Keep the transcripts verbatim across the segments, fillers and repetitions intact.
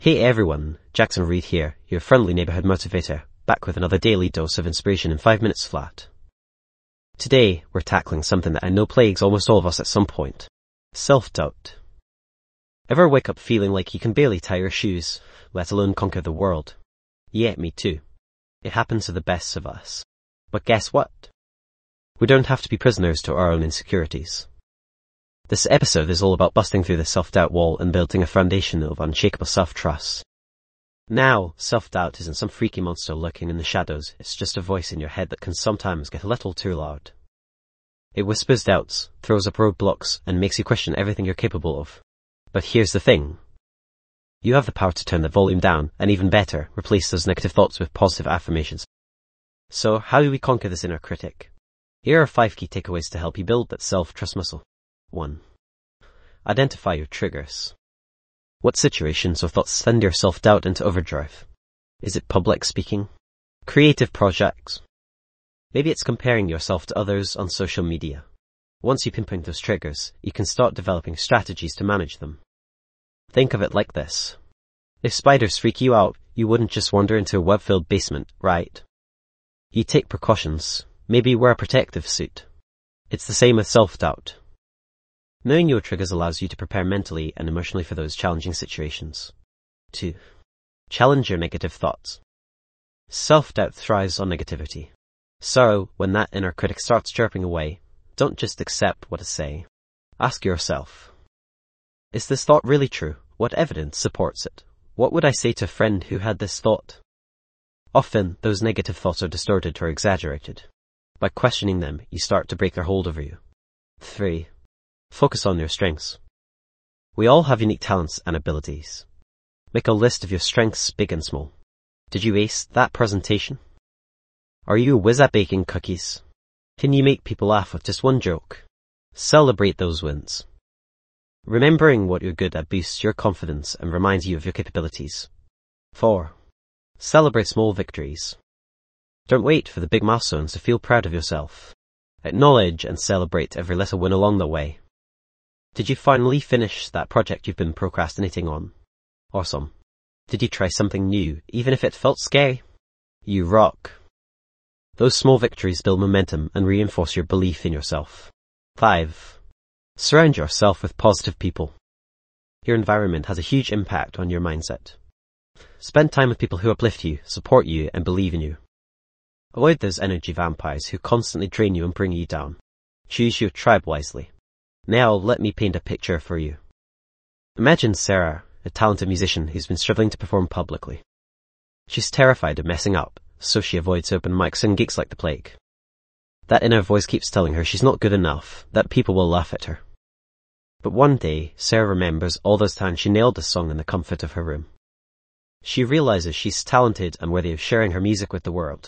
Hey everyone, Jackson Reed here, your friendly neighborhood motivator, back with another daily dose of inspiration in five minutes flat. Today, we're tackling something that I know plagues almost all of us at some point. Self-doubt. Ever wake up feeling like you can barely tie your shoes, let alone conquer the world? Yeah, me too. It happens to the best of us. But guess what? We don't have to be prisoners to our own insecurities. This episode is all about busting through the self-doubt wall and building a foundation of unshakable self-trust. Now, self-doubt isn't some freaky monster lurking in the shadows, it's just a voice in your head that can sometimes get a little too loud. It whispers doubts, throws up roadblocks, and makes you question everything you're capable of. But here's the thing. You have the power to turn the volume down, and even better, replace those negative thoughts with positive affirmations. So, how do we conquer this inner critic? Here are five key takeaways to help you build that self-trust muscle. one. Identify your triggers. What situations or thoughts send your self-doubt into overdrive? Is it public speaking? Creative projects? Maybe it's comparing yourself to others on social media. Once you pinpoint those triggers, you can start developing strategies to manage them. Think of it like this. If spiders freak you out, you wouldn't just wander into a web-filled basement, right? You take precautions. Maybe wear a protective suit. It's the same with self-doubt. Knowing your triggers allows you to prepare mentally and emotionally for those challenging situations. two. Challenge your negative thoughts. Self-doubt thrives on negativity. So, when that inner critic starts chirping away, don't just accept what it say. Ask yourself, is this thought really true? What evidence supports it? What would I say to a friend who had this thought? Often, those negative thoughts are distorted or exaggerated. By questioning them, you start to break their hold over you. three. Focus on your strengths. We all have unique talents and abilities. Make a list of your strengths, big and small. Did you ace that presentation? Are you a whiz at baking cookies? Can you make people laugh with just one joke? Celebrate those wins. Remembering what you're good at boosts your confidence and reminds you of your capabilities. four. Celebrate small victories. Don't wait for the big milestones to feel proud of yourself. Acknowledge and celebrate every little win along the way. Did you finally finish that project you've been procrastinating on? Awesome. Did you try something new, even if it felt scary? You rock. Those small victories build momentum and reinforce your belief in yourself. five. Surround yourself with positive people. Your environment has a huge impact on your mindset. Spend time with people who uplift you, support you, and believe in you. Avoid those energy vampires who constantly drain you and bring you down. Choose your tribe wisely. Now, let me paint a picture for you. Imagine Sarah, a talented musician who's been struggling to perform publicly. She's terrified of messing up, so she avoids open mics and gigs like the plague. That inner voice keeps telling her she's not good enough, that people will laugh at her. But one day, Sarah remembers all those times she nailed a song in the comfort of her room. She realizes she's talented and worthy of sharing her music with the world.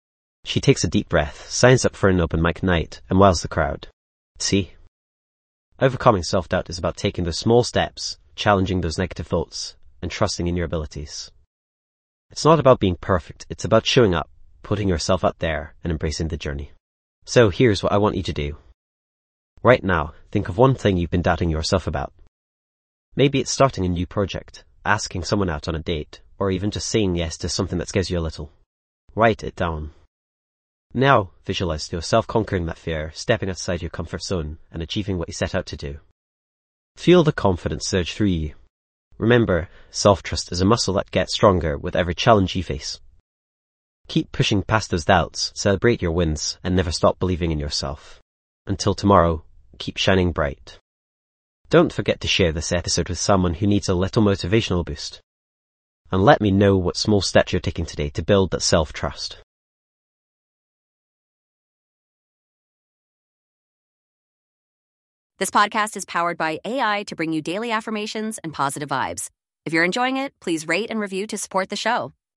She takes a deep breath, signs up for an open mic night, and wows the crowd. See? Overcoming self-doubt is about taking those small steps, challenging those negative thoughts, and trusting in your abilities. It's not about being perfect, it's about showing up, putting yourself out there, and embracing the journey. So here's what I want you to do. Right now, think of one thing you've been doubting yourself about. Maybe it's starting a new project, asking someone out on a date, or even just saying yes to something that scares you a little. Write it down. Now, visualize yourself conquering that fear, stepping outside your comfort zone, and achieving what you set out to do. Feel the confidence surge through you. Remember, self-trust is a muscle that gets stronger with every challenge you face. Keep pushing past those doubts, celebrate your wins, and never stop believing in yourself. Until tomorrow, keep shining bright. Don't forget to share this episode with someone who needs a little motivational boost. And let me know what small steps you're taking today to build that self-trust. This podcast is powered by A I to bring you daily affirmations and positive vibes. If you're enjoying it, please rate and review to support the show.